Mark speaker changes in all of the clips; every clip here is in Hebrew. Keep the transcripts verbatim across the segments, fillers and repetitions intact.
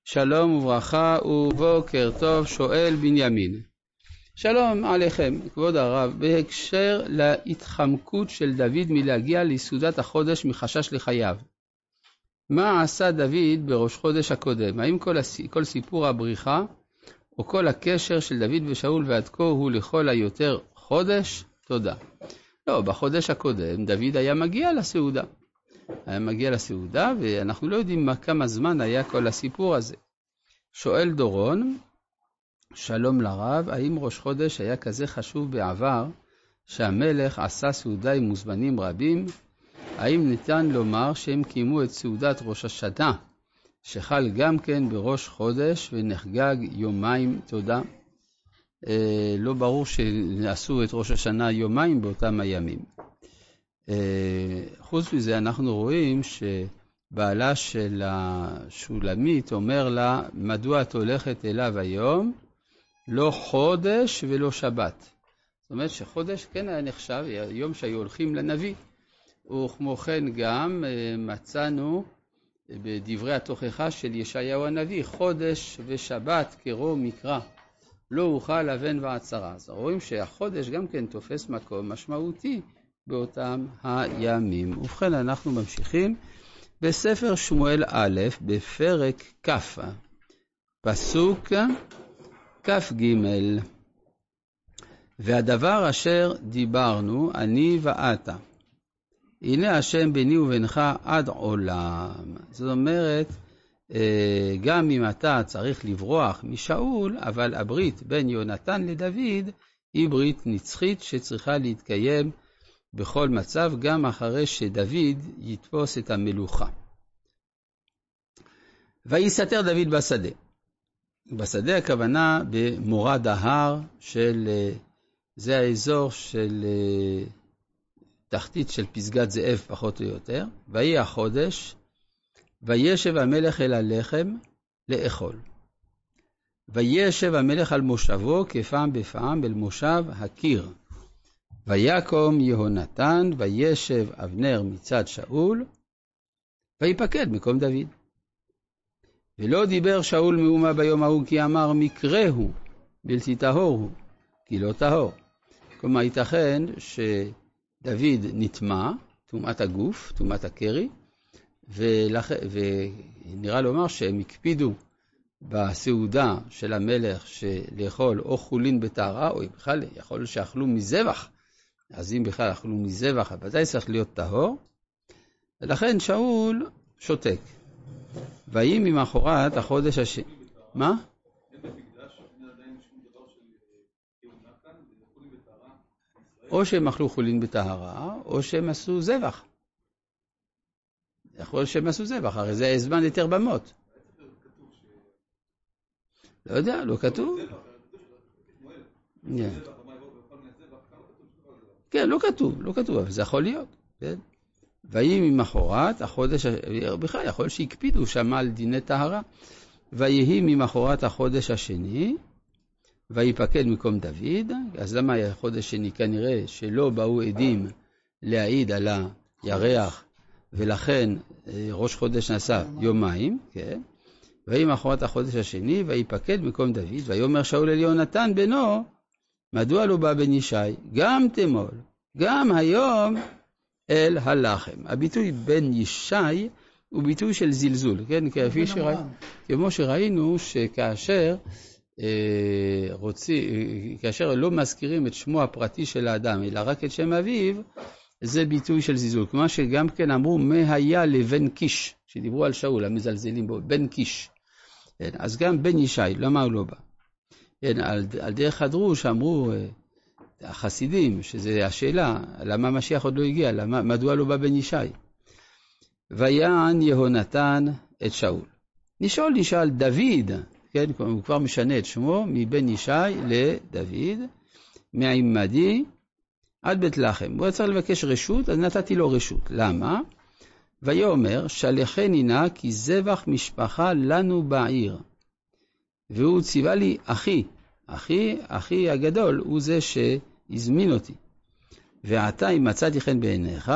Speaker 1: שלום וברכה ובוקר טוב, שואל בנימין. שלום עליכם, כבוד הרב, בהקשר להתחמקות של דוד מלהגיע לסעודת החודש מחשש לחייו. מה עשה דוד בראש חודש הקודם? האם כל, הס... כל סיפור הבריחה או כל הקשר של דוד ושאול ועד כה הוא לכל היותר חודש? תודה. לא, בחודש הקודם דוד היה מגיע לסעודה. היה מגיע לסעודה ואנחנו לא יודעים מה, כמה זמן היה כל הסיפור הזה. שואל דורון, שלום לרב, האם ראש חודש היה כזה חשוב בעבר שהמלך עשה סעודה עם מוזמנים רבים? האם ניתן לומר שהם קיימו את סעודת ראש השנה שחל גם כן בראש חודש ונחגג יומיים? תודה. אה, לא ברור שעשו את ראש השנה יומיים באותם הימים. אה, חוץ מזה אנחנו רואים שבעלה של השולמית אומר לה, מדוע את הולכת אליו היום? לא חודש ולא שבת. זאת אומרת שחודש כן היה נחשב יום שהיו הולכים לנביא. וכמו כן גם מצאנו בדברי התוכחה של ישעיהו הנביא, חודש ושבת קרוא מקרא, לא אוכל לבן ועצרה. אז רואים שהחודש גם כן תופס מקום משמעותי באותם הימים. ובכן אנחנו ממשיכים בספר שמואל א' בפרק כ', פסוק כף ג'. והדבר אשר דיברנו אני ואתה, הנה השם ביני ובינך עד עולם. זאת אומרת, גם אם אתה צריך לברוח משאול, אבל הברית בין יונתן לדוד היא ברית נצחית שצריכה להתקיים בכל מצב, גם אחרי שדוד יתפוס את המלוכה. ויסתר דוד בשדה. בשדה הכוונה במורד ההר של, זה האזור של תחתית של פסגת זאב פחות או יותר. ויהי החודש, וישב המלך אל הלחם לאכול. וישב המלך על מושבו כפעם בפעם אל מושב הקיר. ויקום יהונתן וישב אבנר מצד שאול, ויפקד מקום דוד. ולא דיבר שאול מאומה ביום ההוא, כי אמר מקרה הוא, בלתי טהור הוא, כי לא טהור. כלומר ייתכן שדוד נטמע, תומת הגוף, תומת הקרי, ולכ... ונראה לומר שהם הקפידו בסעודה של המלך לאכול או חולין בטהרה, או בכלל יכול שאכלו מזבח. אז אם בכלל אכלו מזבח, אבל צריך להיות טהור. ולכן שאול שותק. ויהי ממחרת החודש השני. מה? או שהם אכלו חולין בטהרה, או שהם עשו זבח. יכול שהם עשו זבח, הרי זה הזמן יותר במות. לא יודע, לא כתוב. כן, לא כתוב, לא כתוב, אבל זה יכול להיות. ויהי ממחרת החודש, בכלל יכול שהקפידו שם על דיני טהרה. ויהי ממחרת החודש השני, ויפקד מקום דוד. אז למה היה חודש שני? כנראה שלא באו עדים להעיד על הירח, ולכן ראש חודש נסע יומיים, כן? ויהי ממחרת החודש השני, ויפקד מקום דוד. ויאמר שאול אל יהונתן בנו, מדוע לא בא בן ישי? גם תמול, גם היום אל הלחם. הביטוי בן ישי הוא ביטוי של זלזול, כן? כפי שראי, כמו שראינו שכאשר אה, רוצי, כאשר לא מזכירים את שמו הפרטי של האדם, אלא רק את שם אביו, זה ביטוי של זלזול. כמו שגם כן אמרו, מה היה לבן קיש, שדיברו על שאול, המזלזלים בו, בן קיש. כן? אז גם בן ישי, למה הוא לא בא? כן, על, על דרך הדרוש אמרו החסידים, שזה השאלה, למה משיח עוד לא הגיע, למה, מדוע לא בא בן ישי? ויען יהונתן את שאול. נשאול נשאל דוד, כן, הוא כבר משנה את שמו, מבן ישי לדוד, מעמדי עד בית לחם. הוא צריך לבקש רשות, אז נתתי לו רשות. למה? ויאמר, שלחני נא כי זבח משפחה לנו בעיר. והוא ציווה לי, אחי, אחי, אחי הגדול, הוא זה שהזמין אותי. ועתה אם מצאתי חן בעיניך,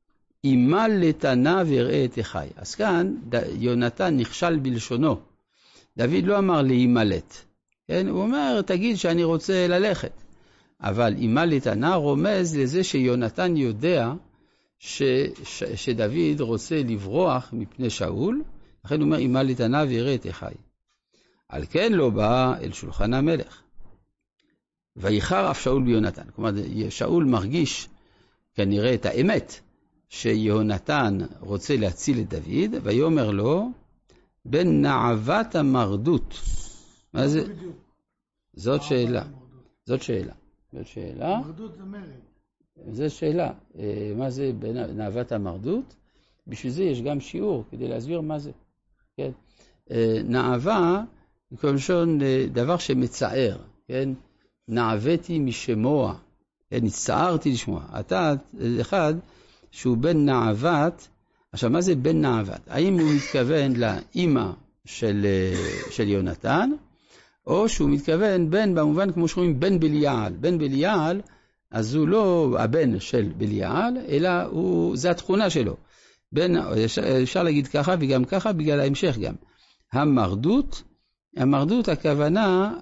Speaker 1: אימה לתנה וראה את אחי. אז כאן יונתן נכשל בלשונו. דוד לא אמר להימלט, כן? הוא אומר, תגיד שאני רוצה ללכת. אבל הימלט הנער רומז לזה שיונתן יודע ש, ש, שדוד רוצה לברוח מפני שאול, לכן הוא אומר, הימלט הנער ויראה את אחי. על כן לא בא אל שולחן המלך. ויחר אף שאול ביונתן. כלומר, שאול מרגיש כנראה את האמת, שיונתן רוצה להציל את דוד, ויאמר לו, בן נעבת המרדות. מה זה? זאת שאלה. זאת שאלה. זאת שאלה.
Speaker 2: מרדות זה מרד.
Speaker 1: זו שאלה. מה זה נעבת המרדות? בשביל זה יש גם שיעור, כדי להסביר מה זה. כן? נעבה, כלשון דבר שמצער, כן? נעבתי משמוע, כן? הצטערתי לשמוע. אתה, אחד, שהוא בן נעבת, עכשיו מה זה בן נעבת? האם הוא מתכוון לאמא של, של יונתן, או שהוא מתכוון בן במובן כמו שאומרים בן בליעל. בן בליעל, אז הוא לא הבן של בליעל, אלא הוא, זה התכונה שלו. בן, אפשר להגיד ככה וגם ככה בגלל ההמשך גם. המרדות, המרדות הכוונה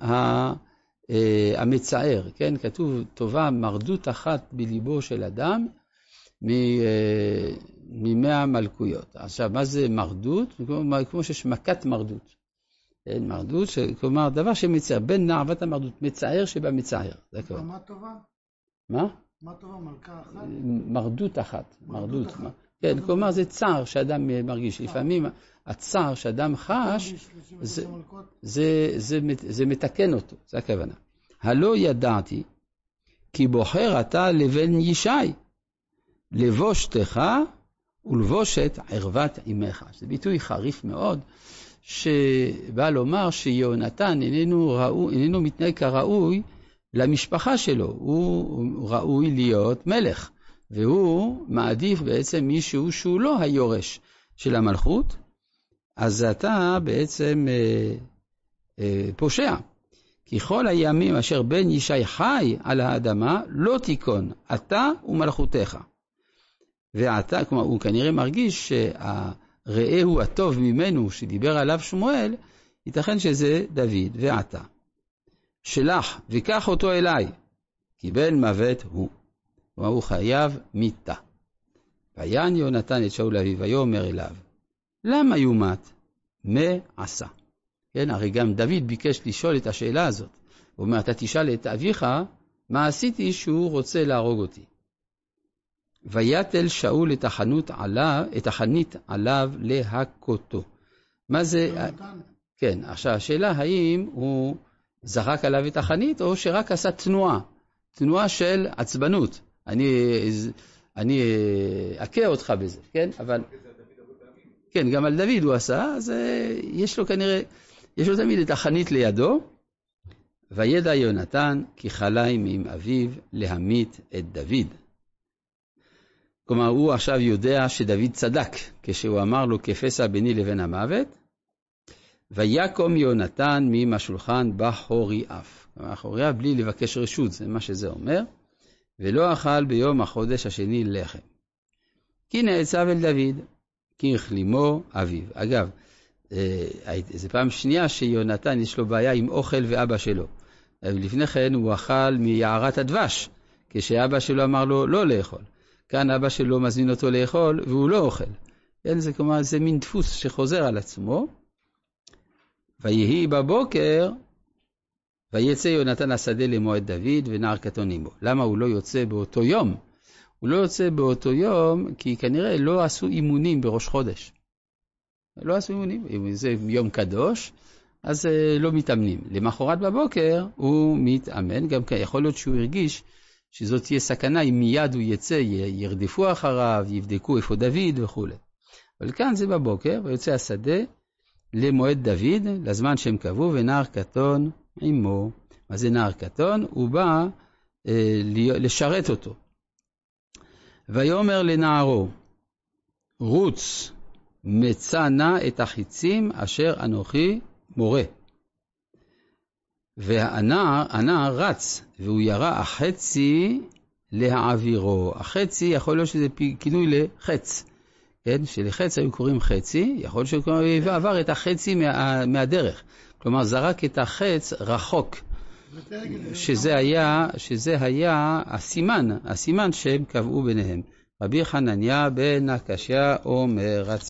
Speaker 1: המצער, כן? כתוב טובה מרדות אחת בליבו של אדם, ממאה מלכויות. עכשיו, מה זה מרדות? כמו שיש מכת מרדות. מרדות, כלומר, דבר שמצער, בין נעבת המרדות, מצער שבמצער.
Speaker 2: מה טובה?
Speaker 1: מה?
Speaker 2: מה טובה, מלכה אחת?
Speaker 1: מרדות אחת. מרדות. כן, כלומר, זה צער שאדם מרגיש. לפעמים הצער שאדם חש, זה מתקן אותו, זה הכוונה. הלא ידעתי, כי בוחר אתה לבן ישי. לבושתך ולבושת ערוות עמך. זה ביטוי חריף מאוד, שבא לומר שיונתן איננו, ראו, איננו מתנהג כראוי למשפחה שלו. הוא ראוי להיות מלך, והוא מעדיף בעצם מישהו שהוא לא היורש של המלכות, אז אתה בעצם אה, אה, פושע. כי כל הימים אשר בן ישי חי על האדמה לא תיקון, אתה ומלכותך. ואתה, כלומר, הוא כנראה מרגיש שהרעהו הטוב ממנו שדיבר עליו שמואל, ייתכן שזה דוד ואתה. שלח וקח אותו אליי, כי בן מוות הוא. כלומר, הוא חייב מיתה. ויען יונתן את שאול אביו, ויאמר אליו, למה יומת? מה עשה? כן, הרי גם דוד ביקש לשאול את השאלה הזאת. הוא אומר, אתה תשאל את אביך, מה עשיתי שהוא רוצה להרוג אותי? ויתל שאול את החנות עליו, את החנית עליו להכותו. מה זה? כן, עכשיו השאלה האם הוא זרק עליו את החנית או שרק עשה תנועה, תנועה של עצבנות. אני אני אכה אותך בזה, כן? אבל כן, גם על דוד הוא עשה, אז יש לו כנראה יש לו תמיד את החנית לידו. וידע יונתן כי חלם עם אביו להמית את דוד. כלומר, הוא עכשיו יודע שדוד צדק, כשהוא אמר לו, כפסע ביני לבין המוות, ויקום יונתן מים השולחן בחורי אף. כלומר, בחורי אף בלי לבקש רשות, זה מה שזה אומר, ולא אכל ביום החודש השני לחם. כי נעצב אל דוד, כי החלימו אביו. אגב, זו פעם שנייה שיונתן יש לו בעיה עם אוכל ואבא שלו. לפני כן הוא אכל מיערת הדבש, כשאבא שלו אמר לו לא לאכול. כאן אבא שלו מזמין אותו לאכול, והוא לא אוכל. כן, זה כלומר, זה מין דפוס שחוזר על עצמו. ויהי בבוקר, ויצא יונתן השדה למועד דוד, ונער קטון עמו. למה הוא לא יוצא באותו יום? הוא לא יוצא באותו יום, כי כנראה לא עשו אימונים בראש חודש. לא עשו אימונים, אם זה יום קדוש, אז לא מתאמנים. למחרת בבוקר הוא מתאמן, גם כי יכול להיות שהוא הרגיש, שזאת תהיה סכנה אם מיד הוא יצא, ירדפו אחריו, יבדקו איפה דוד וכו'. אבל כאן זה בבוקר, ויוצא השדה למועד דוד, לזמן שהם קבעו, ונער קטון עמו. מה זה נער קטון? הוא בא אה, לשרת אותו. ויאמר לנערו, רוץ, מצא נא את החיצים אשר אנוכי מורה. והנער, הנער רץ, והוא ירה החצי להעבירו. החצי יכול להיות שזה כינוי לחץ, כן, שלחץ היו קוראים חצי, יכול להיות שהוא עבר את החצי מה, מהדרך. כלומר, זרק את החץ רחוק, שזה היה, שזה היה הסימן, הסימן שהם קבעו ביניהם. רבי חנניה בן הקשיא אומר,